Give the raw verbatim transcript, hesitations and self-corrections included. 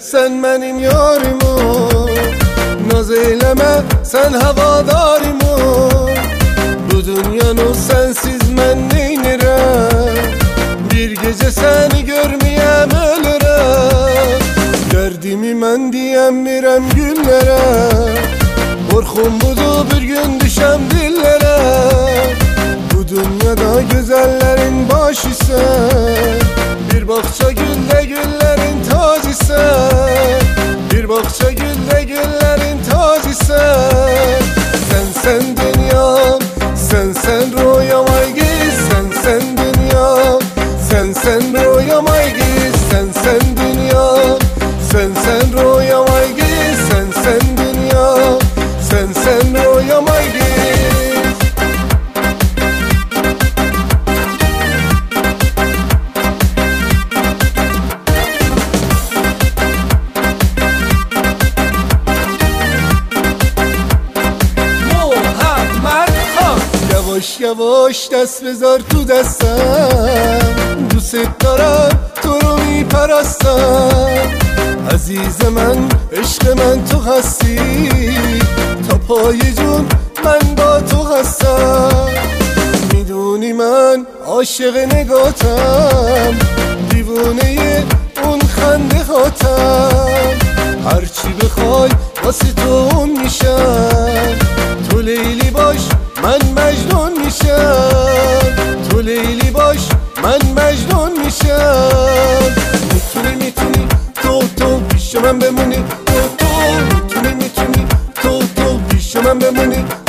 sen benim yarimu, naz eyleme sen havadarimu. Bu dünyanın sensiz men neynirem, bir gece seni görmeyem ölürem. Derdimi men diyemirem günlere, korkum budu bir gün düşem dillere. Bu dünyada güzellerin başı sen, bir bahçe gülde güllerin tacı sen, bir bahçe gülde güllerin tacı sen. Sen sen dünyam, sen sen rüyam ay giz, sen sen dünyam, sen sen rüyam ay giz, sen sen dünyam, sen sen rüyam ay giz, sen sen dünyam, sen sen rüyam ay giz. Yavaş yavaş dست بذار تو دستم، دوست دارم تو رو میپرستم. عزیز من عشق من تو هستی، تا پای جون من با تو هستم. میدونی من عاشق نگاتم، دیوونه اون خنده هاتم. هرچی بخوای واسه تو اون میشم، تو لیلی باش من مجنون میشم، تو لیلی باش من مجنون میشم. میتونی میتونی تو تو پیش من بمونی، تو تو میتونی میتونی تو تو پیش من بمونی.